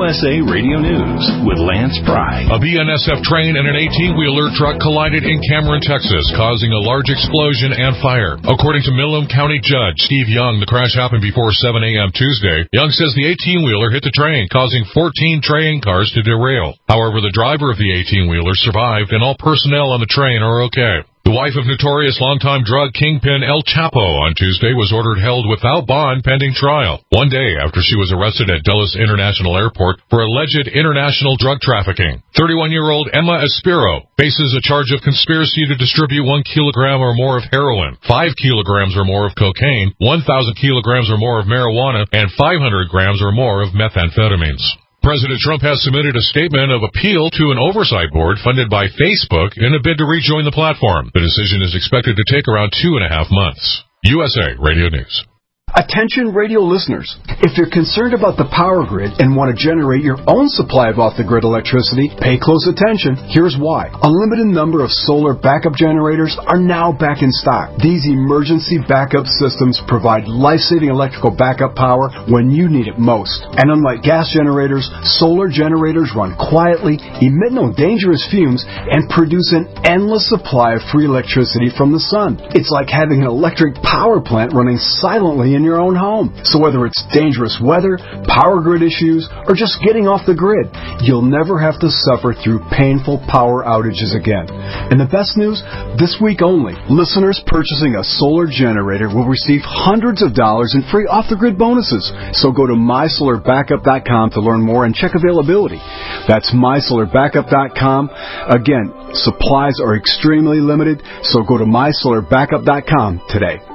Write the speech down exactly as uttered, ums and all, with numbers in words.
S A Radio News with Lance Pry. A B N S F train and an eighteen-wheeler truck collided in Cameron, Texas, causing a large explosion and fire. According to Millam County Judge Steve Young, the crash happened before seven a.m. Tuesday. Young says the eighteen-wheeler hit the train, causing fourteen train cars to derail. However, the driver of the eighteen-wheeler survived, and all personnel on the train are okay. The wife of notorious longtime drug kingpin El Chapo on Tuesday was ordered held without bond pending trial, one day after she was arrested at Dulles International Airport for alleged international drug trafficking. thirty-one-year-old Emma Espiro faces a charge of conspiracy to distribute one kilogram or more of heroin, five kilograms or more of cocaine, one thousand kilograms or more of marijuana, and five hundred grams or more of methamphetamines. President Trump has submitted a statement of appeal to an oversight board funded by Facebook in a bid to rejoin the platform. The decision is expected to take around two and a half months. U S A Radio News. Attention radio listeners, if you're concerned about the power grid and want to generate your own supply of off-the-grid electricity, pay close attention. Here's why. A limited number of solar backup generators are now back in stock. These emergency backup systems provide life-saving electrical backup power when you need it most. And unlike gas generators, solar generators run quietly, emit no dangerous fumes, and produce an endless supply of free electricity from the sun. It's like having an electric power plant running silently in your own home. So whether it's dangerous weather, power grid issues, or just getting off the grid, you'll never have to suffer through painful power outages again. And the best news, this week only, listeners purchasing a solar generator will receive hundreds of dollars in free off-the-grid bonuses. So go to my solar backup dot com to learn more and check availability. That's my solar backup dot com. Again, supplies are extremely limited, so go to my solar backup dot com today.